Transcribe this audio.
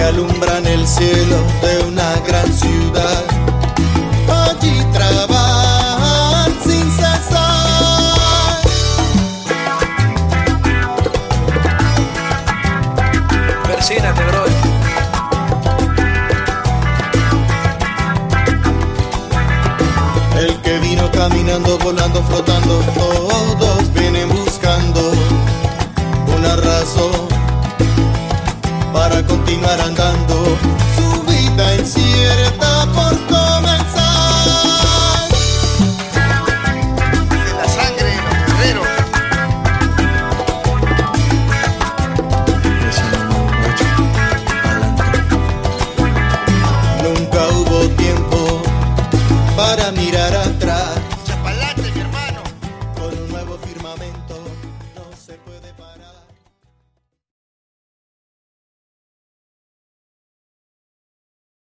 que alumbran el cielo de una gran ciudad. Allí trabajan sin cesar. Persínate, bro. El que vino caminando, volando, flotando, todos vienen buscando una razón para continuar andando. Su vida incierta por comenzar. De la sangre de los guerreros. Nunca hubo tiempo para mirar atrás. Chapalate, mi hermano. Con un nuevo firmamento